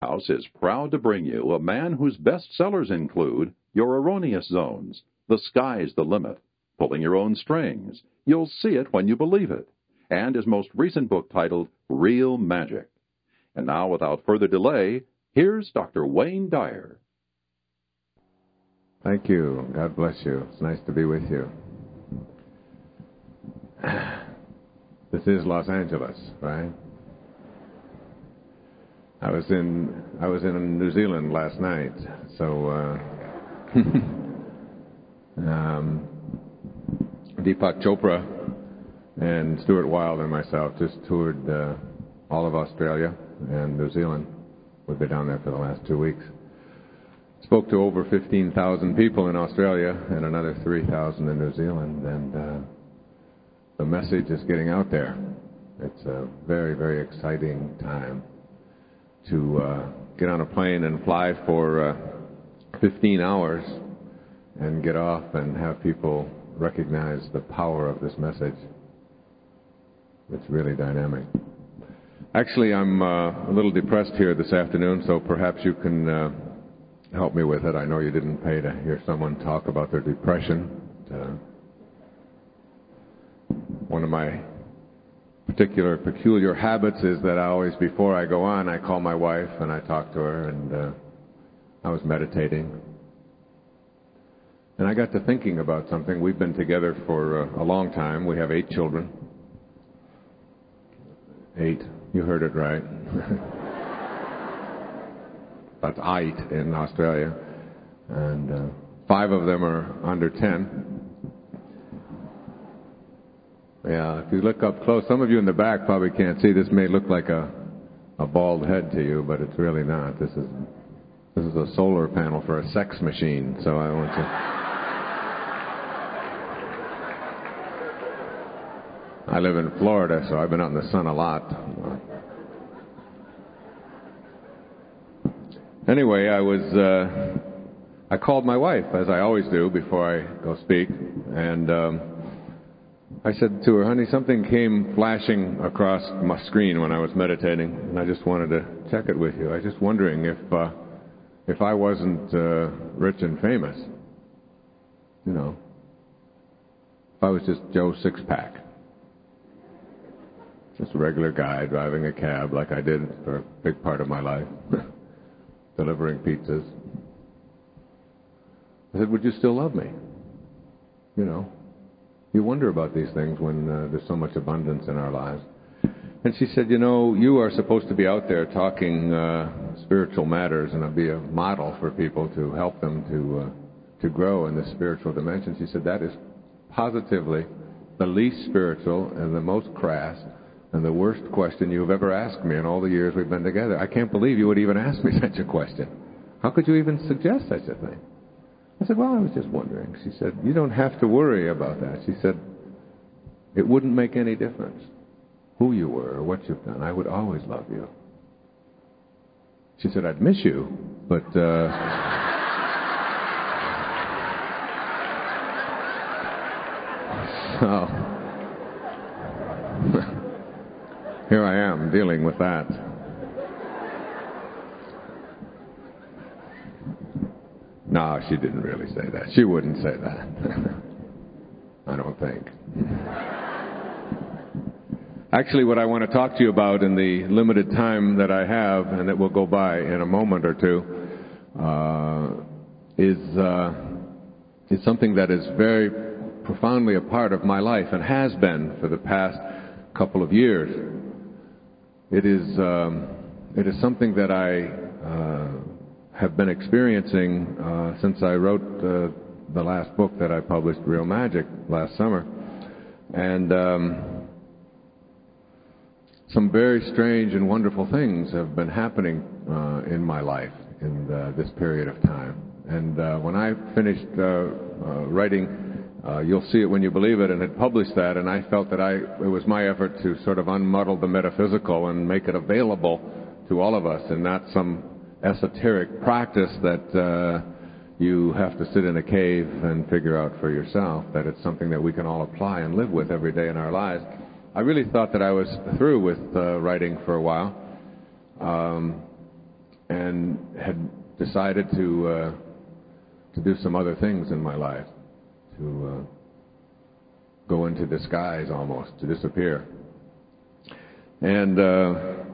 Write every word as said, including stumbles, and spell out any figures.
House is proud to bring you a man whose best sellers include Your Erroneous Zones, The Sky's the Limit, Pulling Your Own Strings, You'll See It When You Believe It, and his most recent book titled Real Magic. And now, without further delay, here's Doctor Wayne Dyer. Thank you. God bless you. It's nice to be with you. This is Los Angeles, right? I was in I was in New Zealand last night, so uh, um, Deepak Chopra and Stuart Wilde and myself just toured uh, all of Australia and New Zealand. We've been down there for the last two weeks. Spoke to over fifteen thousand people in Australia and another three thousand in New Zealand, and uh, the message is getting out there. It's a very, very exciting time to uh, get on a plane and fly for uh, fifteen hours and get off and have people recognize the power of this message. It's really dynamic. Actually, I'm uh, a little depressed here this afternoon, so perhaps you can uh, help me with it. I know you didn't pay to hear someone talk about their depression. Uh, one of my particular peculiar habits is that I always, before I go on, I call my wife and I talk to her, and uh, I was meditating. And I got to thinking about something. We've been together for uh, a long time. We have eight children. Eight. You heard it right. That's eight in Australia. And uh, five of them are under ten. Yeah, if you look up close, some of you in the back probably can't see. This may look like a, a bald head to you, but it's really not. This is this is a solar panel for a sex machine. So I want to. I live in Florida, so I've been out in the sun a lot. Anyway, I was uh, I called my wife, as I always do before I go speak, and. Um, I said to her, honey, something came flashing across my screen when I was meditating, and I just wanted to check it with you. I was just wondering if uh, if I wasn't uh, rich and famous, you know, if I was just Joe Sixpack, just a regular guy driving a cab like I did for a big part of my life, delivering pizzas. I said, would you still love me? You know. You wonder about these things when uh, there's so much abundance in our lives. And she said, you know, you are supposed to be out there talking uh, spiritual matters and be a model for people to help them to uh, to grow in the spiritual dimension. She said, that is positively the least spiritual and the most crass and the worst question you've ever asked me in all the years we've been together. I can't believe you would even ask me such a question. How could you even suggest such a thing? I said, well, I was just wondering. She said, you don't have to worry about that. She said, it wouldn't make any difference who you were or what you've done. I would always love you. She said, I'd miss you, but... Uh, so, here I am dealing with that. No, she didn't really say that. She wouldn't say that. I don't think. Actually, what I want to talk to you about in the limited time that I have, and it will go by in a moment or two, uh, is uh, is something that is very profoundly a part of my life and has been for the past couple of years. It is um, it is something that I uh, have been experiencing uh, since I wrote uh, the last book that I published, Real Magic, last summer. And um, some very strange and wonderful things have been happening uh, in my life in uh, this period of time. And uh, when I finished uh, uh, writing uh, You'll See It When You Believe It, and had published that, and I felt that I it was my effort to sort of unmuddle the metaphysical and make it available to all of us, and not some esoteric practice that uh, you have to sit in a cave and figure out for yourself, that it's something that we can all apply and live with every day in our lives. I really thought that I was through with uh, writing for a while. Um, and had decided to uh, to do some other things in my life, to uh, go into disguise almost, to disappear. And uh,